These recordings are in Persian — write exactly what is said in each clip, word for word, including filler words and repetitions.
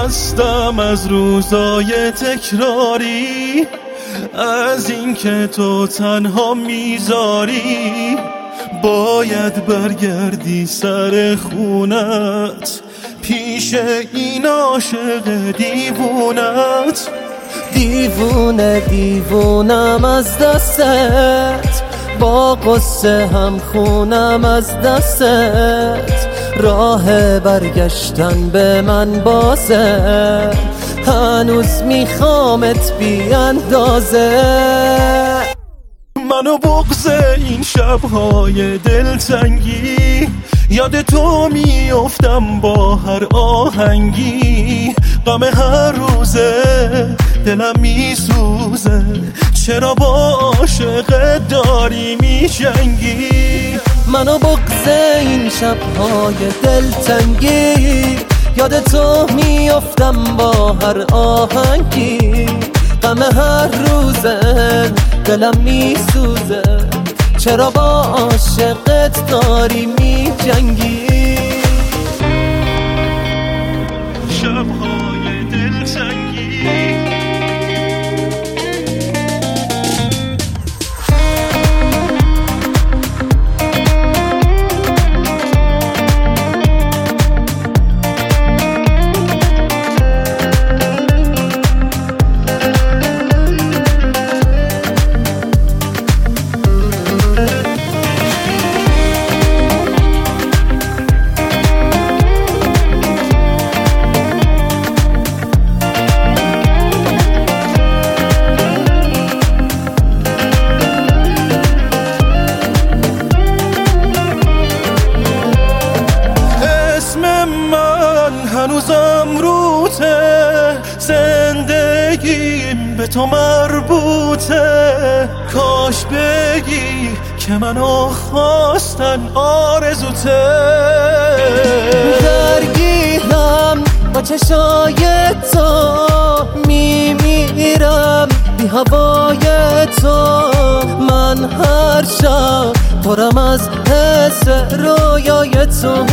خستم از روزای تکراری، از این که تو تنها میذاری. باید برگردی سر خونت پیش این عاشق دیوونت. دیوونه دیوونم از دستت، با قصه هم خونم از دستت. راه برگشتن به من بازه، هنوز میخوامت بی اندازه. منو بغض این شبهای دلتنگی، یاد تو میافتم با هر آهنگی. غم هر روزه دلم میسوزه، چرا با عاشقت داری میجنگی؟ منو بغض این شبهای دلتنگی، یاد تو میافتم با هر آهنگی. غم هر روزه دلم میسوزه، چرا با عاشقت داری میجنگی؟ شبهای دلتنگی هنوزم روته، زندگیم به تو مربوطه. کاش بگی که منو خواستن آرزوته. درگیرم با چشای تو، میمیرم بی هوای تو. من هر شب پرم از حس رویای تو.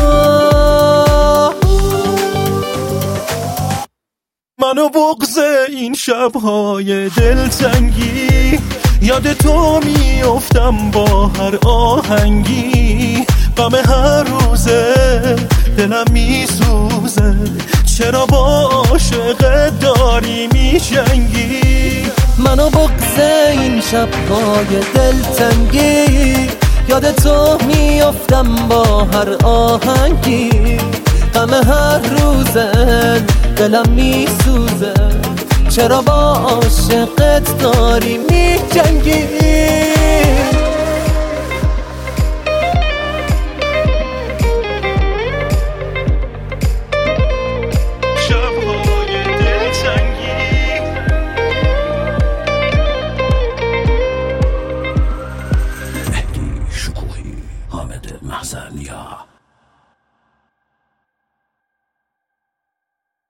منو بغض این شبهای دلتنگی، یاد تو میافتم با هر آهنگی. غم هر روزه دلم میسوزه، چرا با عاشقت داری میجنگی؟ منو بغض این شبهای دلتنگی، یاد تو میافتم با هر آهنگی. غم هر روزه دلم میسوزه، چرا با عاشقت داری میجنگی؟